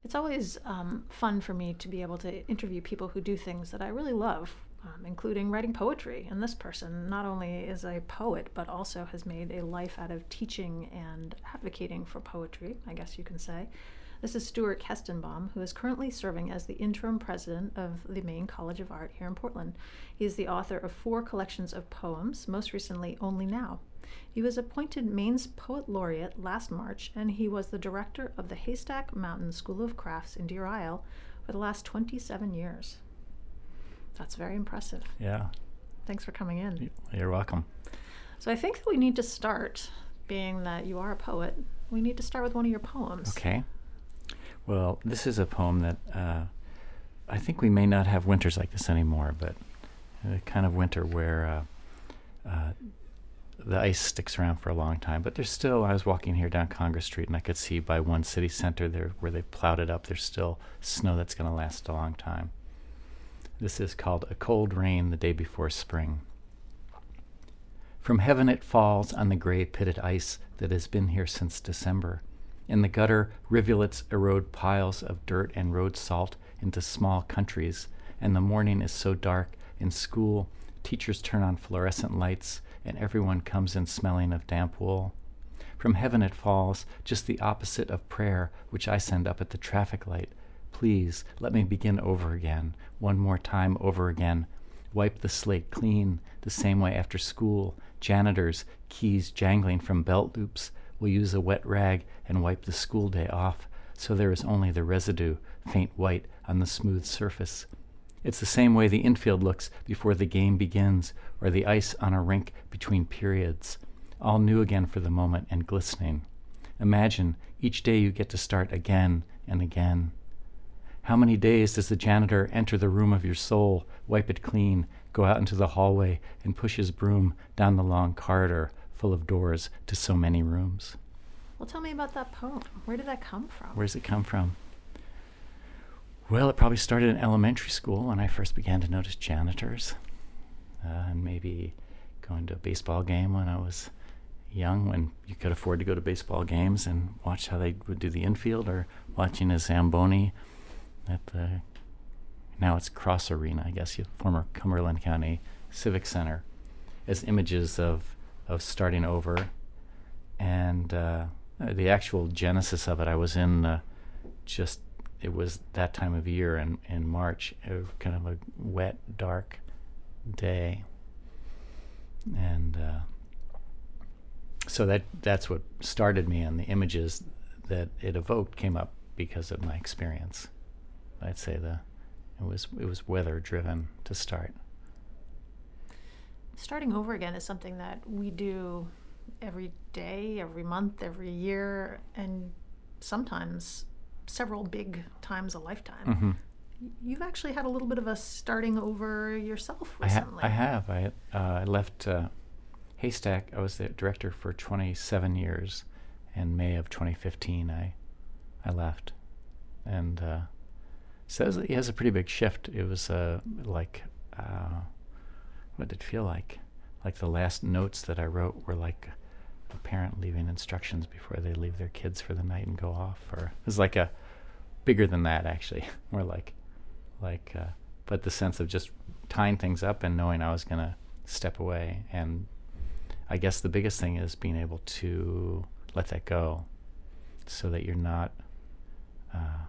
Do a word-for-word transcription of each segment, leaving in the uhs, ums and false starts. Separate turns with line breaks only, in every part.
It's always um, fun for me to be able to interview people who do things that I really love, um, including writing poetry. And this person not only is a poet, but also has made a life out of teaching and advocating for poetry, I guess you can say. This is Stuart Kestenbaum, who is currently serving as the interim president of the Maine College of Art here in Portland. He is the author of four collections of poems, most recently Only Now. He was appointed Maine's Poet Laureate last March, and he was the director of the Haystack Mountain School of Crafts in Deer Isle for the last twenty-seven years. That's very impressive.
Yeah.
Thanks for coming in.
You're welcome.
So I think that we need to start, being that you are a poet, we need to start with one of your poems.
Okay. Well, this is a poem that uh, I think we may not have winters like this anymore, but the kind of winter where uh, uh, the ice sticks around for a long time. But there's still, I was walking here down Congress Street, and I could see by one city center there where they plowed it up, there's still snow that's going to last a long time. This is called A Cold Rain the Day Before Spring. From heaven it falls on the gray pitted ice that has been here since December. In the gutter, rivulets erode piles of dirt and road salt into small countries, and the morning is so dark. In school, teachers turn on fluorescent lights, and everyone comes in smelling of damp wool. From heaven it falls, just the opposite of prayer, which I send up at the traffic light. Please, let me begin over again, one more time over again. Wipe the slate clean, the same way after school. Janitors, keys jangling from belt loops, will use a wet rag and wipe the school day off, so there is only the residue, faint white, on the smooth surface. It's the same way the infield looks before the game begins, or the ice on a rink between periods, all new again for the moment and glistening. Imagine each day you get to start again and again. How many days does the janitor enter the room of your soul, wipe it clean, go out into the hallway, and push his broom down the long corridor full of doors to so many rooms?
Well, tell me about that poem. Where did that come from?
Where does it come from? Well, it probably started in elementary school when I first began to notice janitors, uh, and maybe going to a baseball game when I was young, when you could afford to go to baseball games and watch how they would do the infield, or watching a Zamboni at the, now it's Cross Arena, I guess, former Cumberland County Civic Center, as images of, of starting over. And uh, the actual genesis of it, I was in uh, just, it was that time of year in, in March, it was kind of a wet, dark day. And uh, so that that's what started me, and the images that it evoked came up because of my experience. I'd say the it was it was weather driven to start.
Starting over again is something that we do every day, every month, every year, and sometimes several big times a lifetime.
Mm-hmm.
You've actually had a little bit of a starting over yourself
I, ha-
recently.
I have. I uh, I left uh, Haystack. I was the director for twenty-seven years. In May of twenty fifteen, I I left, and uh, so it, was, it has a pretty big shift. It was uh, like uh, what did it feel like? Like the last notes that I wrote were like a parent leaving instructions before they leave their kids for the night and go off. Or it was like a bigger than that, actually. More like like uh, but the sense of just tying things up and knowing I was gonna step away. And I guess the biggest thing is being able to let that go, so that you're not uh,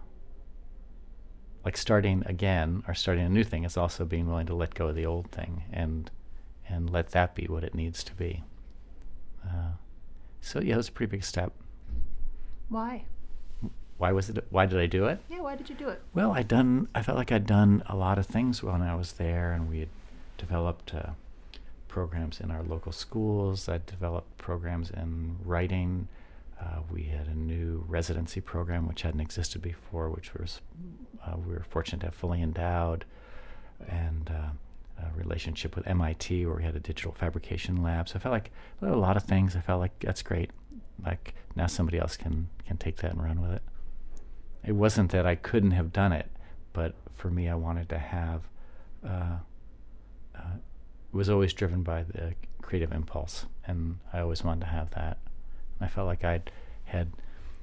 like starting again or starting a new thing. Is also being willing to let go of the old thing and and let that be what it needs to be. Uh, so yeah, it was a pretty big step.
Why?
Why was it? Why did I do it?
Yeah, why did you do it?
Well, I done. I felt like I'd done a lot of things when I was there, and we had developed uh, programs in our local schools. I developed programs in writing. Uh, we had a new residency program which hadn't existed before, which was uh, we were fortunate to have fully endowed, and uh, a relationship with M I T where we had a digital fabrication lab. So I felt like well, a lot of things. I felt like that's great. Like now somebody else can can take that and run with it. It wasn't that I couldn't have done it, but for me, I wanted to have. Uh, uh, it was always driven by the creative impulse, and I always wanted to have that. I felt like I had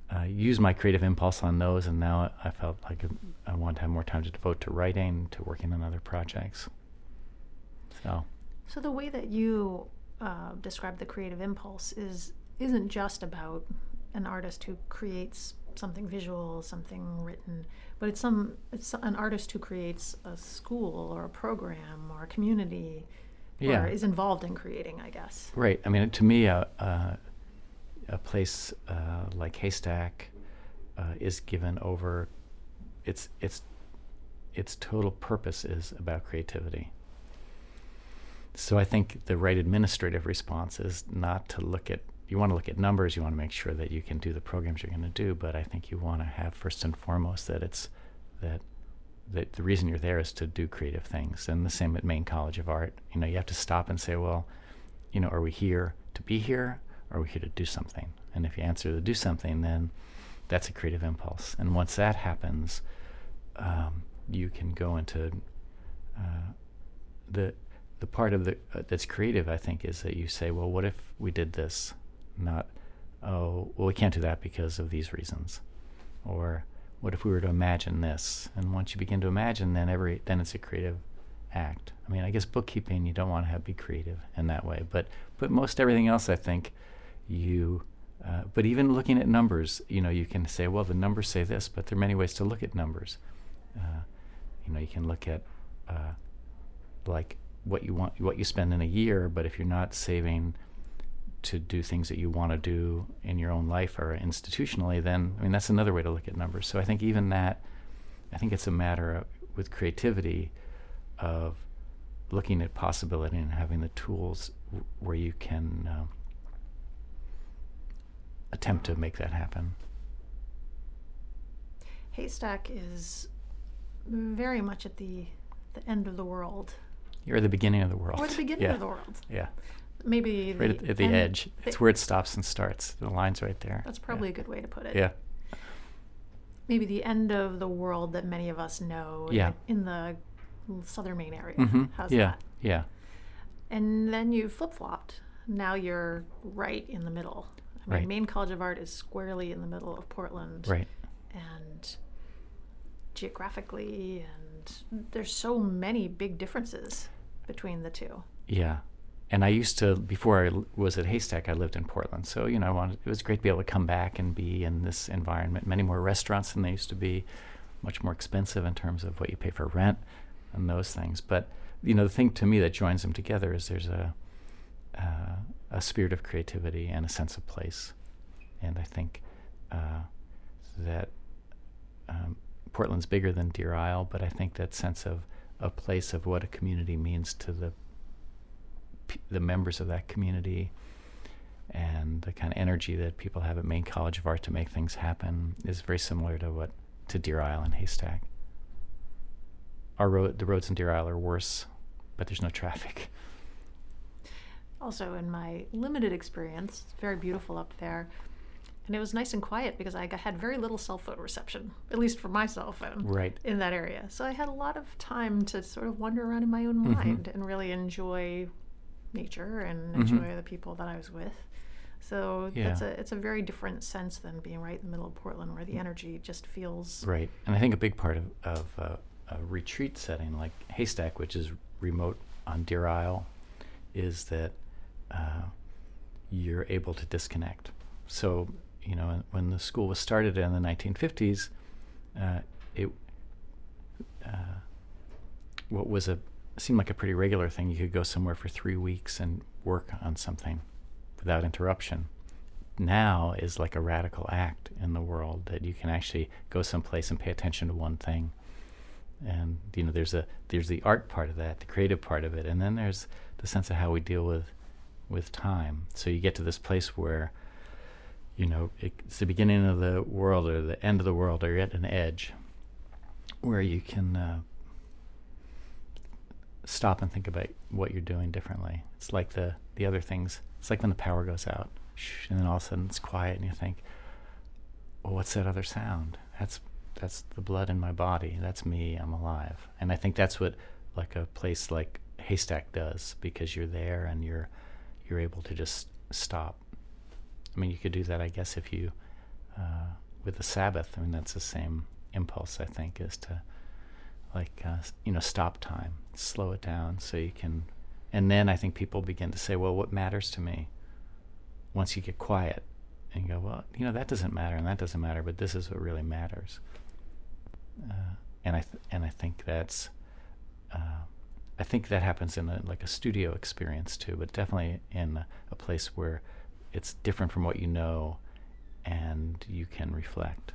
uh, used my creative impulse on those, and now I felt like I wanted to have more time to devote to writing, to working on other projects. So,
so the way that you uh, describe the creative impulse is isn't just about an artist who creates something visual, something written, but it's some it's an artist who creates a school or a program or a community,
yeah.
or is involved in creating, I guess.
Right. I mean, to me, uh, uh, a place uh, like Haystack uh, is given over. Its its its total purpose is about creativity. So I think the right administrative response is not to look at. You want to look at numbers. You want to make sure that you can do the programs you're going to do. But I think you want to have first and foremost that it's that that the reason you're there is to do creative things. And the same at Maine College of Art. You know, you have to stop and say, well, you know, are we here to be here? Or are we here to do something? And if you answer to do something, then that's a creative impulse. And once that happens, um, you can go into uh, the the part of the uh, that's creative. I think is that you say, well, what if we did this? Not, oh, well, we can't do that because of these reasons. Or what if we were to imagine this? And once you begin to imagine, then every then it's a creative act. I mean, I guess bookkeeping, you don't want to have be creative in that way. But but most everything else, I think, you, uh, but even looking at numbers, you know, you can say, well, the numbers say this, but there are many ways to look at numbers. Uh, you know, you can look at, uh, like, what you want, what you spend in a year, but if you're not saving to do things that you want to do in your own life or institutionally, then, I mean, that's another way to look at numbers. So I think even that, I think it's a matter of, with creativity of looking at possibility and having the tools w- where you can uh, attempt to make that happen.
Haystack is very much at the the end of the world.
You're at the beginning of the world.
Or the beginning
yeah.
of the world.
Yeah.
Maybe
right
the
at, at the
end,
edge. It's where it stops and starts. The line's right there.
That's probably
yeah.
a good way to put it.
Yeah.
Maybe the end of the world that many of us know
yeah.
in the southern Maine area.
Mm-hmm.
How's
yeah.
that?
Yeah.
And then you flip-flopped. Now you're right in the middle. I mean,
right.
Maine College of Art is squarely in the middle of Portland.
Right.
And geographically, and there's so many big differences between the two.
Yeah. And I used to, before I l- was at Haystack, I lived in Portland. So, you know, I wanted, it was great to be able to come back and be in this environment. Many more restaurants than they used to be, much more expensive in terms of what you pay for rent and those things. But, you know, the thing to me that joins them together is there's a uh, a spirit of creativity and a sense of place. And I think uh, that um, Portland's bigger than Deer Isle, but I think that sense of a place of what a community means to the the members of that community and the kind of energy that people have at Maine College of Art to make things happen is very similar to what to Deer Isle and Haystack. Our road, the roads in Deer Isle are worse, but there's no traffic.
Also, in my limited experience, it's very beautiful up there. And it was nice and quiet because I had very little cell phone reception, at least for my cell phone,
right.
in that area. So I had a lot of time to sort of wander around in my own
Mm-hmm.
mind and really enjoy nature and
Mm-hmm.
enjoy the people that I was with. So
Yeah.
that's a it's a very different sense than being right in the middle of Portland, where the energy just feels
Right. And I think a big part of, of uh, a retreat setting like Haystack, which is remote on Deer Isle, is that uh, you're able to disconnect. So, you know, when the school was started in the nineteen fifties, uh, it uh, what was a seemed like a pretty regular thing. You could go somewhere for three weeks and work on something without interruption. Now is like a radical act in the world that you can actually go someplace and pay attention to one thing. And you know, there's a there's the art part of that, the creative part of it, and then there's the sense of how we deal with with time. So you get to this place where, you know, it's the beginning of the world or the end of the world, or you're at an edge where you can uh, stop and think about what you're doing differently. It's like the, the other things. It's like when the power goes out, shh, and then all of a sudden it's quiet, and you think, well, what's that other sound? That's that's the blood in my body. That's me. I'm alive. And I think that's what like a place like Haystack does, because you're there and you're you're able to just stop. I mean, you could do that, I guess, if you uh, with the Sabbath, I mean, that's the same impulse, I think, is to, like, uh, you know, stop time, slow it down so you can, and then I think people begin to say, well, what matters to me? Once you get quiet and you go, well, you know, that doesn't matter and that doesn't matter, but this is what really matters. Uh, and I th- and I think that's, uh, I think that happens in a, like a studio experience too, but definitely in a, a place where it's different from what you know and you can reflect.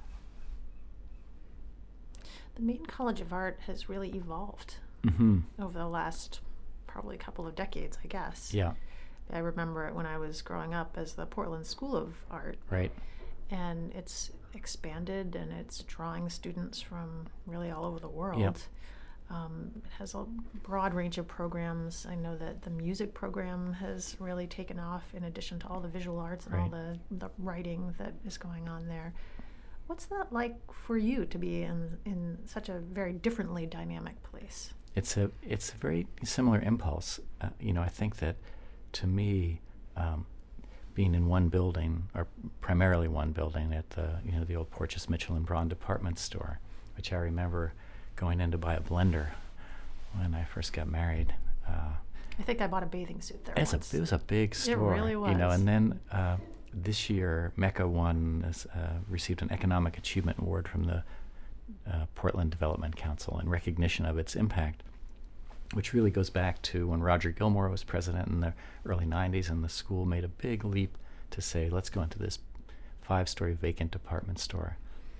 The Maine College of Art has really evolved
Mm-hmm.
over the last probably couple of decades, I guess.
Yeah.
I remember it when I was growing up as the Portland School of Art.
Right.
And it's expanded and it's drawing students from really all over the world.
Yep.
Um, it has a broad range of programs. I know that the music program has really taken off in addition to all the visual arts and
Right.
all the, the writing that is going on there. What's that like for you to be in in such a very differently dynamic place?
It's a it's a very similar impulse. Uh, you know, I think that to me, um, being in one building, or primarily one building at the you know the old Porteous Mitchell and Braun department store, which I remember going in to buy a blender when I first got married. Uh,
I think I bought a bathing suit there.
it's a,
once.
it was a big store.
really
You know,
was.
and then uh, this year, Mecca won this, uh, received an Economic Achievement Award from the uh, Portland Development Council in recognition of its impact, which really goes back to when Roger Gilmore was president in the early nineties, and the school made a big leap to say, let's go into this five-story vacant department store.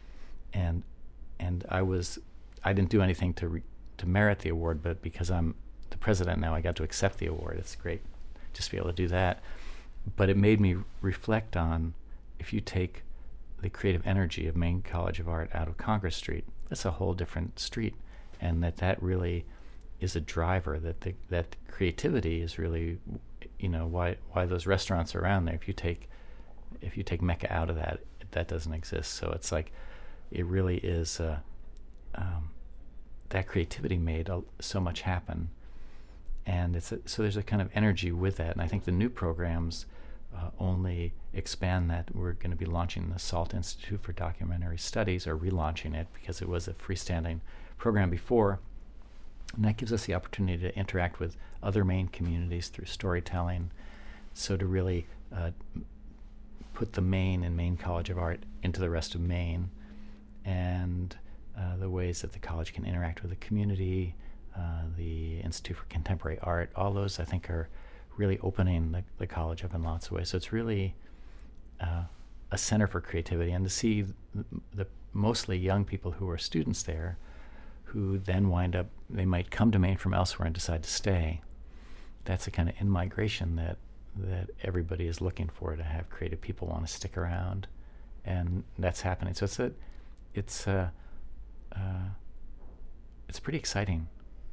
And and I was, I didn't do anything to re, to merit the award, but because I'm the president now, I got to accept the award. It's great just to be able to do that. But it made me reflect on, if you take the creative energy of Maine College of Art out of Congress Street, that's a whole different street, and that that really is a driver, that the, that creativity is really, you know, why why those restaurants are around there. If you take if you take Mecca out of that, that doesn't exist. So it's like, it really is, uh, um, that creativity made a, so much happen. And it's a, so there's a kind of energy with that. And I think the new programs uh, only expand that. We're going to be launching the SALT Institute for Documentary Studies, or relaunching it, because it was a freestanding program before. And that gives us the opportunity to interact with other Maine communities through storytelling. So to really uh, put the Maine and Maine College of Art into the rest of Maine, and uh, the ways that the college can interact with the community, uh, the Institute for Contemporary Art, all those I think are really opening the, the college up in lots of ways. So it's really uh, a center for creativity, and to see the, the mostly young people who are students there, who then wind up, they might come to Maine from elsewhere and decide to stay. That's a kind of in-migration that that everybody is looking for, to have creative people want to stick around, and that's happening. So it's a, it's a, uh, it's pretty exciting.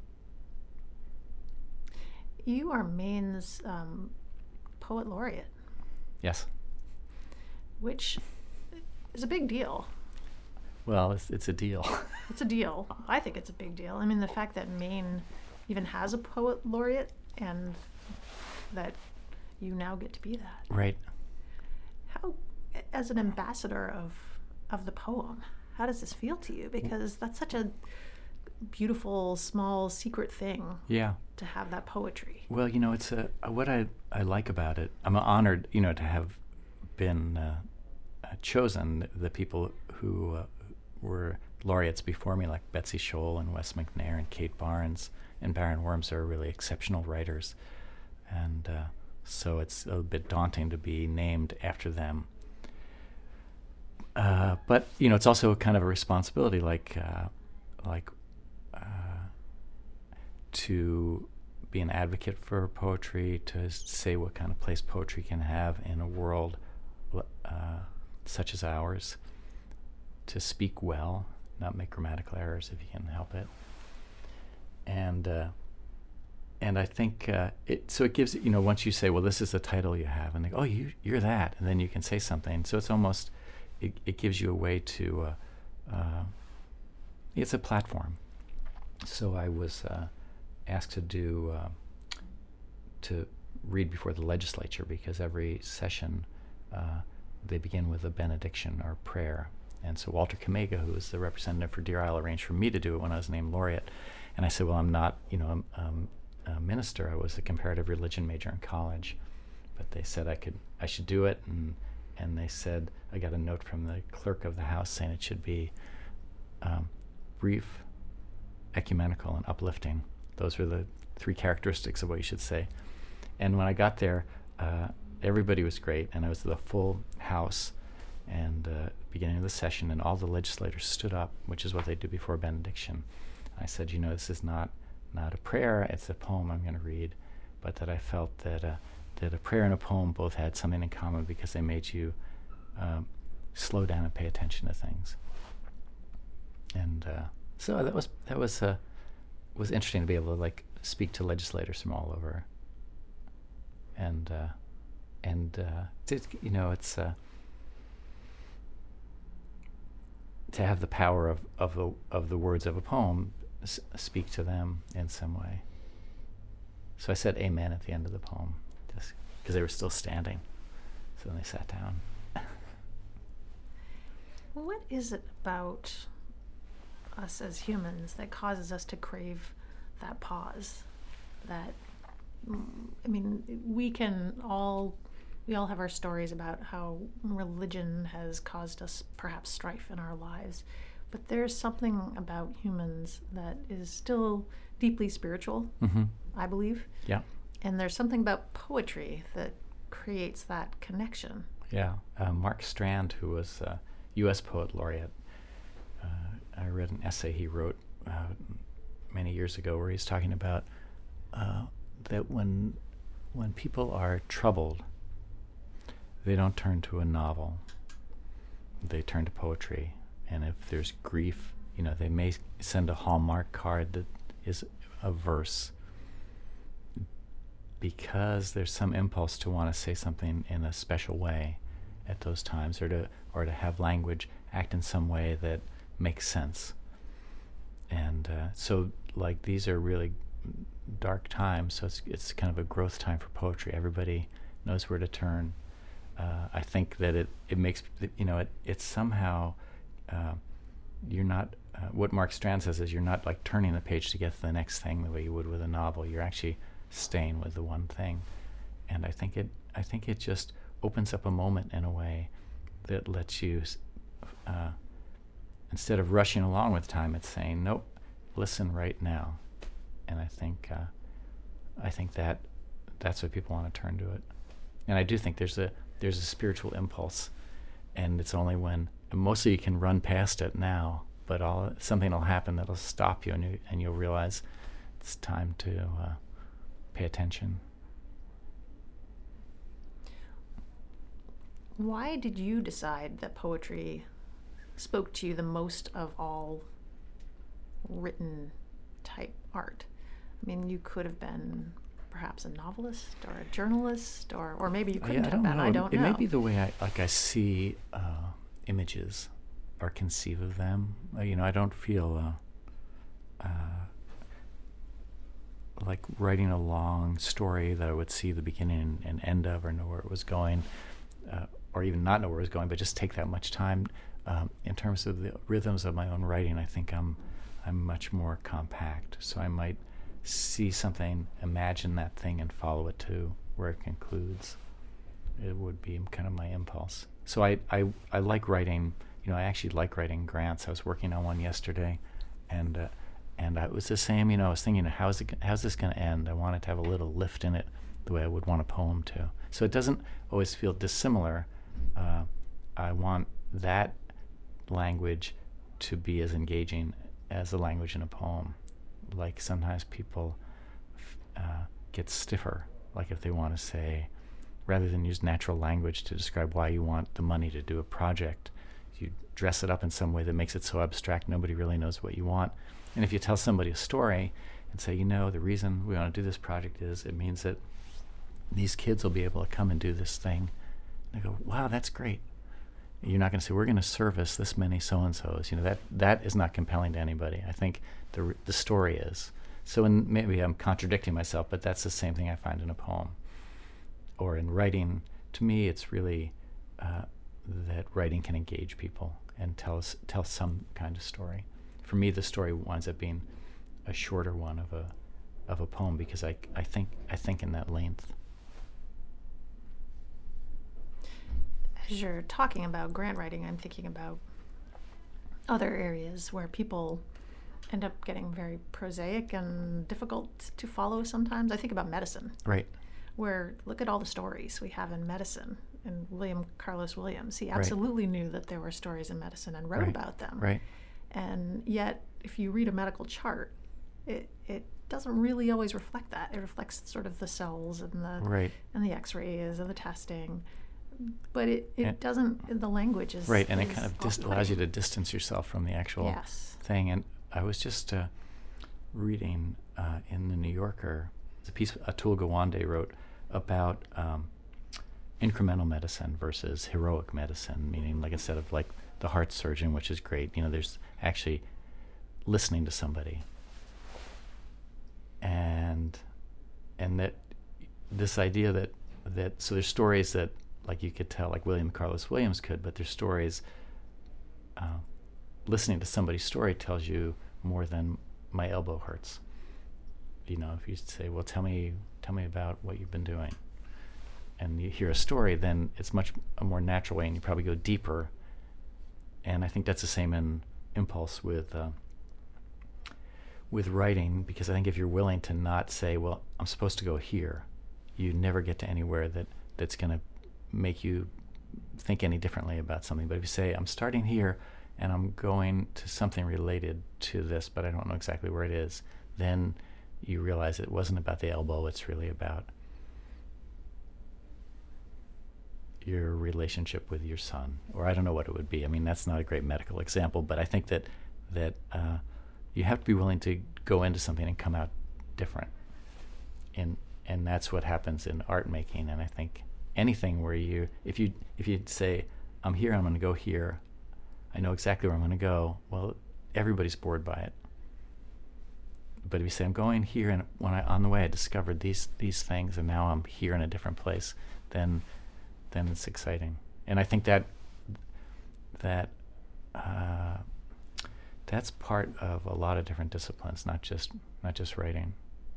You are Maine's um, poet laureate,
Yes.
which is a big deal.
Well, it's it's a deal.
It's a deal. I think it's a big deal. I mean, the fact that Maine even has a poet laureate, and that you now get to be that.
Right.
How, as an ambassador of of the poem, how does this feel to you? Because that's such a beautiful, small, secret thing
Yeah.
to have that poetry.
Well, you know, it's a what I I like about it. I'm honored, you know, to have been uh, uh, chosen. The people who uh, were laureates before me, like Betsy Scholl and Wes McNair and Kate Barnes and Baron Worms, are really exceptional writers, and uh, so it's a bit daunting to be named after them. Uh, but you know, it's also kind of a responsibility, like uh, like uh, to be an advocate for poetry, to say what kind of place poetry can have in a world uh, such as ours, to speak well, not make grammatical errors if you can help it, and uh, and I think uh, it. So it gives, you know, once you say, well, this is the title you have, and they go, oh, you you're that, and then you can say something. So it's almost it, it gives you a way to. Uh, uh, it's a platform. So I was uh, asked to do uh, to read before the legislature, because every session uh, they begin with a benediction or prayer, And so Walter Kamega, who was the representative for Deer Isle, arranged for me to do it when I was named laureate. And I said, well, I'm not, you know, um, a minister. I was a comparative religion major in college. But they said I could, I should do it. And, and they said, I got a note from the clerk of the House saying it should be um, brief, ecumenical, and uplifting. Those were the three characteristics of what you should say. And when I got there, uh, everybody was great, and I was the full House, and uh, beginning of the session, and all the legislators stood up, which is what they do before benediction. I said, you know, this is not not a prayer, it's a poem I'm going to read, but that I felt that uh, that a prayer and a poem both had something in common because they made you um, slow down and pay attention to things. And uh, so that was that was uh, was interesting to be able to like speak to legislators from all over. And uh, and uh, it, you know, it's uh, to have the power of of the of the words of a poem s- speak to them in some way. So I said amen at the end of the poem, just because they were still standing. So then they sat down.
What is it about us as humans that causes us to crave that pause? That, I mean, we can all, we all have our stories about how religion has caused us perhaps strife in our lives, but there's something about humans that is still deeply spiritual,
Mm-hmm.
I believe.
Yeah.
And there's something about poetry that creates that connection.
Yeah. Uh, Mark Strand, who was a U S Poet Laureate, uh, I read an essay he wrote uh, many years ago where he's talking about uh, that when when people are troubled, they don't turn to a novel. They turn to poetry. And if there's grief, you know, they may send a Hallmark card that is a verse because there's some impulse to want to say something in a special way at those times, or to or to have language act in some way that makes sense. And uh, so, like, these are really dark times, so it's it's kind of a growth time for poetry. Everybody knows where to turn. Uh, I think that it, it makes, you know, it it's somehow, uh, you're not, uh, what Mark Strand says is you're not like turning the page to get to the next thing the way you would with a novel. You're actually staying with the one thing. And I think it I think it just opens up a moment in a way that lets you, uh, instead of rushing along with time, it's saying, nope, listen right now. And I think uh, I think that that's what people want to turn to it. And I do think there's a there's a spiritual impulse, and it's only when, mostly you can run past it now, but all something will happen that'll stop you, and you and you'll realize it's time to uh, pay attention.
Why did you decide that poetry spoke to you the most of all written type art? I mean, you could have been perhaps a novelist or a journalist, or, or maybe you couldn't
I, I
have
don't
been.
know.
I don't
it
know.
It may be the way I like I see uh, images or conceive of them. Uh, you know, I don't feel uh, uh, like writing a long story that I would see the beginning and end of, or know where it was going, uh, or even not know where it was going, but just take that much time. Um, in terms of the rhythms of my own writing, I think I'm I'm much more compact. So I might see something, imagine that thing, and follow it to where it concludes. It would be kind of my impulse. So I, I, I like writing, you know, I actually like writing grants. I was working on one yesterday, and uh, and I, it was the same, you know, I was thinking, how's it, how's this going to end? I want it to have a little lift in it the way I would want a poem to. So it doesn't always feel dissimilar. Uh, I want that language to be as engaging as the language in a poem. Like sometimes people uh, get stiffer, like if they want to say, rather than use natural language to describe why you want the money to do a project, you dress it up in some way that makes it so abstract nobody really knows what you want. And if you tell somebody a story and say, you know, the reason we want to do this project is it means that these kids will be able to come and do this thing. And they go, wow, that's great. You're not going to say, we're going to service this many so-and-sos. You know, that that is not compelling to anybody. I think the the story is. So in, maybe I'm contradicting myself, but that's the same thing I find in a poem. Or in writing, to me, it's really uh, that writing can engage people. and tell us tell some kind of story. For me, the story winds up being a shorter one of a of a poem because I I think I think in that length.
As you're talking about grant writing, I'm thinking about other areas where people end up getting very prosaic and difficult to follow sometimes. I think about medicine.
Right.
Where look at all the stories we have in medicine. And William Carlos Williams, he absolutely right. knew that there were stories in medicine and wrote
right.
about them.
Right.
And yet, if you read a medical chart, it it doesn't really always reflect that. It reflects sort of the cells and the
right.
and the X-rays and the testing, but it, it
and
doesn't. The language is
right, and
is
it kind of dis- allows you to distance yourself from the actual
yes.
thing. And I was just uh, reading uh, in the New Yorker, it's a piece Atul Gawande wrote about um, incremental medicine versus heroic medicine, meaning like instead of like the heart surgeon, which is great, you know, there's actually listening to somebody. And and that this idea that, that so there's stories that like you could tell, like William Carlos Williams could, but there's stories, uh, listening to somebody's story tells you more than my elbow hurts. You know, if you say, well, tell me, tell me about what you've been doing. And you hear a story, then it's much a more natural way, and you probably go deeper. And I think that's the same in impulse with uh, with writing, because I think if you're willing to not say, well, I'm supposed to go here, you never get to anywhere that, that's going to make you think any differently about something. But if you say, I'm starting here, and I'm going to something related to this, but I don't know exactly where it is, then you realize it wasn't about the elbow, it's really about your relationship with your son, or I don't know what it would be. I mean, that's not a great medical example, but I think that that uh, you have to be willing to go into something and come out different, and and that's what happens in art making. And I think anything where you, if you if you say, I'm here, I'm going to go here, I know exactly where I'm going to go. Well, everybody's bored by it. But if you say, I'm going here, and when I on the way I discovered these these things, and now I'm here in a different place, then then it's exciting. And I think that that uh, that's part of a lot of different disciplines, not just not just writing.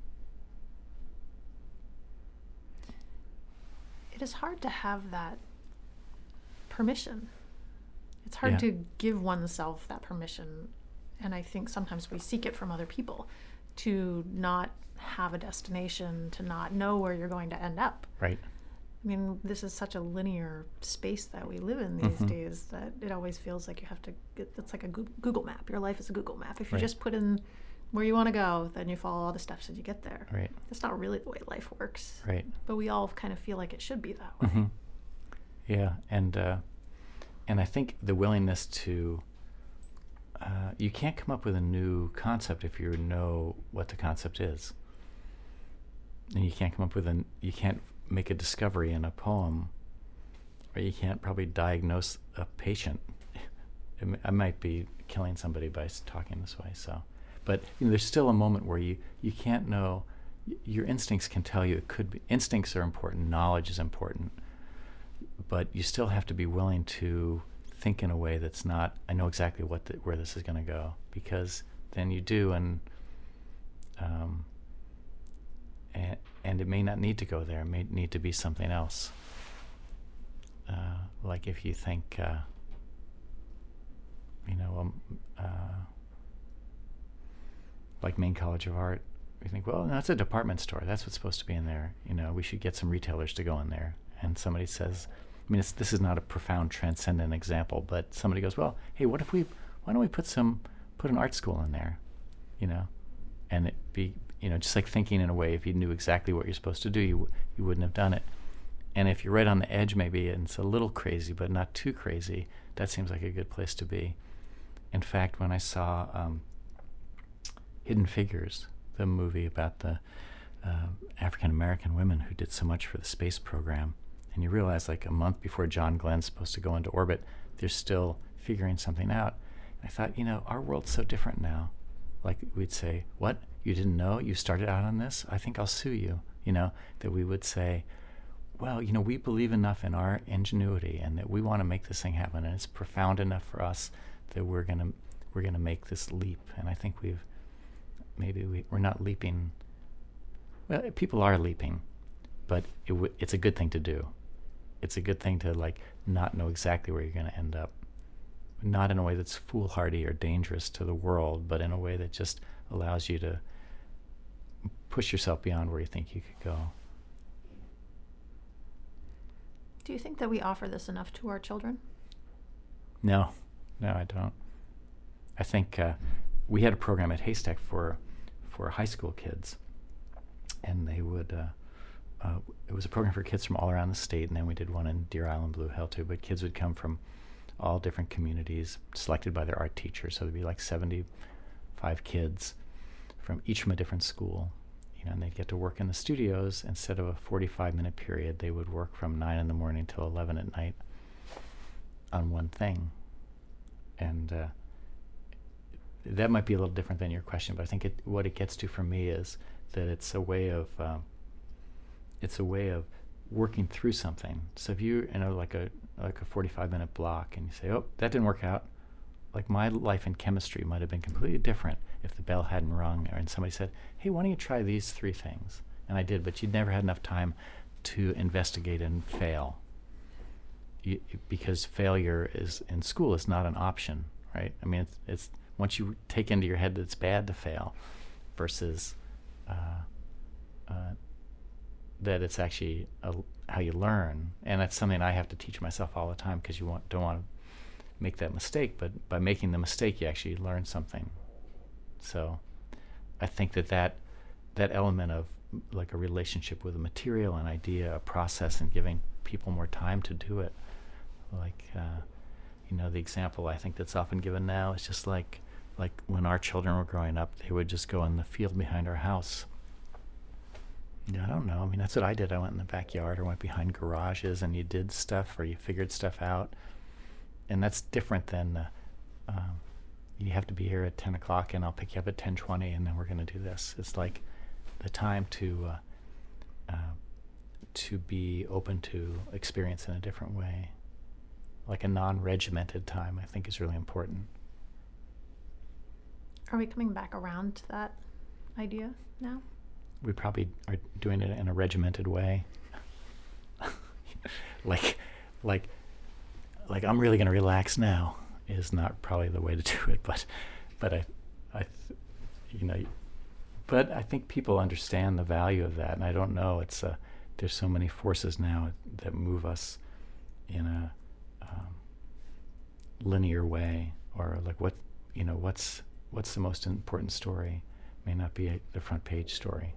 It is hard to have that permission. It's hard
Yeah.
to give oneself that permission, and I think sometimes we seek it from other people, to not have a destination, to not know where you're going to end up.
Right.
I mean, this is such a linear space that we live in these
Mm-hmm.
days that it always feels like you have to get, it's like a Goo- Google map. Your life is a Google map. If you
Right.
just put in where you want to go, then you follow all the steps and you get there.
Right.
That's not really the way life works.
Right.
But we all kind of feel like it should be that way.
Mm-hmm. Yeah, and uh, and I think the willingness to uh, you can't come up with a new concept if you know what the concept is, and you can't come up with an you can't make a discovery in a poem, or you can't probably diagnose a patient. I m- I might be killing somebody by s- talking this way. So, but you know, there's still a moment where you you can't know. Y- your instincts can tell you it could be. Instincts are important. Knowledge is important, but you still have to be willing to think in a way that's not, I know exactly what the, where this is going to go, because then you do, and um, and, and it may not need to go there. It may need to be something else. Uh, like if you think, uh, you know, um, uh, like Maine College of Art, you think, well, no, it's a department store. That's what's supposed to be in there. You know, we should get some retailers to go in there. And somebody says, I mean, it's, this is not a profound, transcendent example, but somebody goes, well, hey, what if we, why don't we put some, put an art school in there, you know, and it be, you know, just like thinking in a way, if you knew exactly what you're supposed to do, you you wouldn't have done it. And if you're right on the edge, maybe, and it's a little crazy, but not too crazy, that seems like a good place to be. In fact, when I saw um, Hidden Figures, the movie about the uh, African-American women who did so much for the space program, and you realize like a month before John Glenn's supposed to go into orbit, they're still figuring something out. And I thought, you know, our world's so different now. Like we'd say, what? You didn't know? You started out on this? I think I'll sue you. You know, that we would say, well, you know, we believe enough in our ingenuity and that we want to make this thing happen, and it's profound enough for us that we're gonna we're gonna make this leap. And I think we've maybe we, we're not leaping. Well, people are leaping, but it w- it's a good thing to do. It's a good thing to like not know exactly where you're going to end up, not in a way that's foolhardy or dangerous to the world, but in a way that just allows you to push yourself beyond where you think you could go.
Do you think that we offer this enough to our children?
No, no, I don't. I think uh, we had a program at Haystack for for high school kids, and they would. Uh, uh, it was a program for kids from all around the state, and then we did one in Deer Island, Blue Hill too. But kids would come from all different communities, selected by their art teacher. So there'd be like seventy-five kids from each from a different school, you know, and they'd get to work in the studios. Instead of a forty-five minute period, they would work from nine in the morning till eleven at night on one thing. And uh, that might be a little different than your question, but I think it, what it gets to for me is that it's a way of uh, it's a way of working through something. So if you, you know, like a like a forty-five minute block, and you say, oh, that didn't work out. Like my life in chemistry might have been completely different if the bell hadn't rung, or and somebody said, hey, why don't you try these three things? And I did, but you'd never had enough time to investigate and fail. You, because failure is in school is not an option, right? I mean, it's, it's once you take into your head that it's bad to fail, versus uh, uh, that it's actually a, how you learn, and that's something I have to teach myself all the time, because you want, don't want to make that mistake, but by making the mistake, you actually learn something. So I think that that, that element of like a relationship with a material, an idea, a process, and giving people more time to do it, like uh, you know, the example I think that's often given now is just like like when our children were growing up, they would just go in the field behind our house. You know, I don't know. I mean, that's what I did. I went in the backyard or went behind garages, and you did stuff or you figured stuff out. And that's different than uh, um, you have to be here at ten o'clock, and I'll pick you up at ten twenty, and then we're going to do this. It's like the time to uh, uh, to be open to experience in a different way. Like a non-regimented time, I think, is really important.
Are we coming back around to that idea now?
We probably are doing it in a regimented way. like, like, like I'm really going to relax now is not probably the way to do it, but, but I, I, th- you know, but I think people understand the value of that, and I don't know. It's uh, there's so many forces now that move us in a um, linear way, or like what, you know, what's what's the most important story may not be a, the front page story.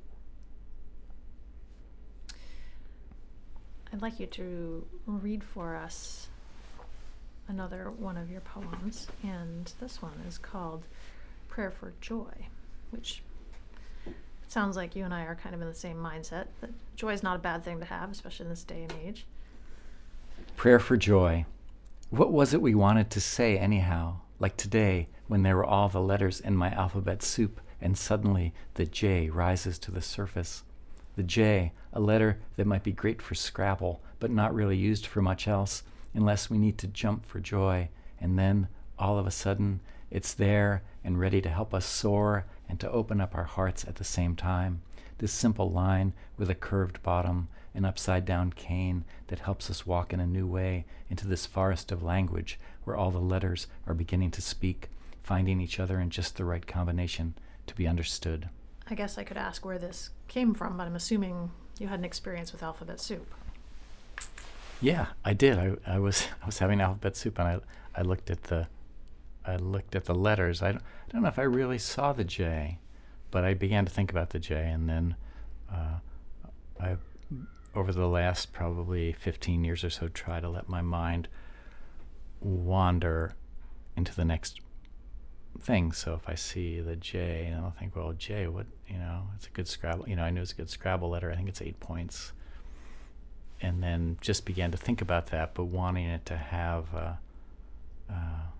I'd like you to read for us another one of your poems, and this one is called Prayer for Joy, which it sounds like you and I are kind of in the same mindset, that joy is not a bad thing to have, especially in this day and age.
Prayer for joy. What was it we wanted to say anyhow? Like today, when there were all the letters in my alphabet soup, and suddenly the J rises to the surface. The J, a letter that might be great for Scrabble, but not really used for much else, unless we need to jump for joy. And then, all of a sudden, it's there and ready to help us soar and to open up our hearts at the same time. This simple line with a curved bottom, an upside-down cane that helps us walk in a new way into this forest of language where all the letters are beginning to speak, finding each other in just the right combination to be understood.
I guess I could ask where this came from, but I'm assuming you had an experience with alphabet soup.
Yeah, I did. I, I was I was having alphabet soup, and I I looked at the I looked at the letters. I don't, I don't know if I really saw the J, but I began to think about the J, and then uh, I, over the last probably fifteen years or so, try to let my mind wander into the next thing. So if I see the J, and I'll think, well, J, what, you know, it's a good Scrabble. You know, I knew it's a good Scrabble letter. I think it's eight points. And then just began to think about that, but wanting it to have a, uh,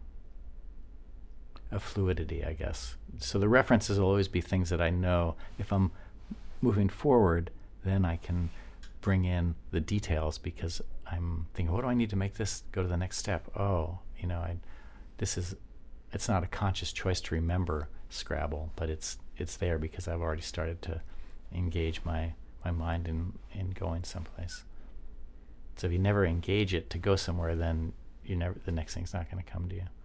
a fluidity, I guess. So the references will always be things that I know. If I'm moving forward, then I can bring in the details because I'm thinking, what do I need to make this go to the next step? Oh, you know, I, this is, it's not a conscious choice to remember Scrabble, but it's it's there because I've already started to engage my, my mind in, in going someplace. So if you never engage it to go somewhere, then you never the next thing's not going to come to you.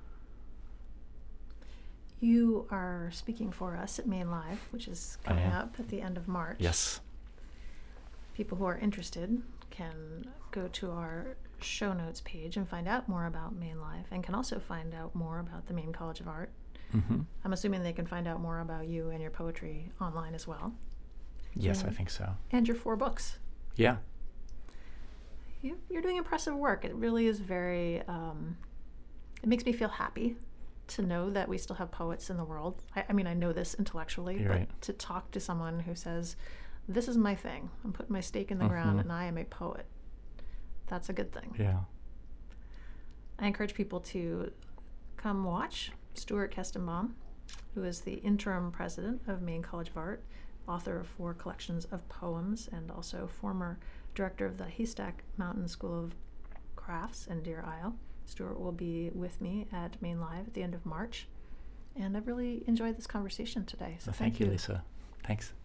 You are speaking for us at Maine Live, which is coming up at the end of March.
Yes.
People who are interested can go to our show notes page and find out more about Maine Live, and can also find out more about the Maine College of Art.
Mm-hmm.
I'm assuming they can find out more about you and your poetry online as well.
Yes,
and,
I think so.
And your four books.
Yeah.
You, you're doing impressive work. It really is very, um, it makes me feel happy to know that we still have poets in the world. I, I mean, I know this intellectually,
You're
but
right.
to talk to someone who says, this is my thing, I'm putting my stake in the
Mm-hmm.
ground and I am a poet, that's a good thing.
Yeah.
I encourage people to come watch Stuart Kestenbaum, who is the interim president of Maine College of Art, author of four collections of poems, and also former director of the Haystack Mountain School of Crafts in Deer Isle. Stuart will be with me at Maine Live at the end of March, and I've really enjoyed this conversation today. So
Well,
thank,
thank you, Lisa. Thanks.